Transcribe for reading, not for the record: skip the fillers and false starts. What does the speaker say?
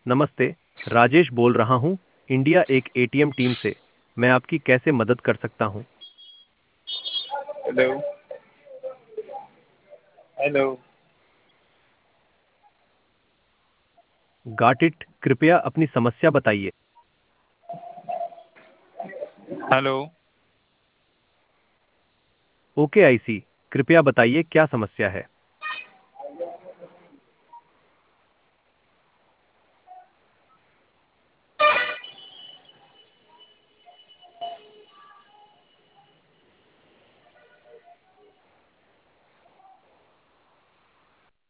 नमस्ते। राजेश बोल रहा हूँ, इंडिया एक एटीएम टीम से। मैं आपकी कैसे मदद कर सकता हूँ? हेलो। हेलो। गॉट इट, कृपया अपनी समस्या बताइए। हेलो। ओके आई सी, कृपया बताइए क्या समस्या है।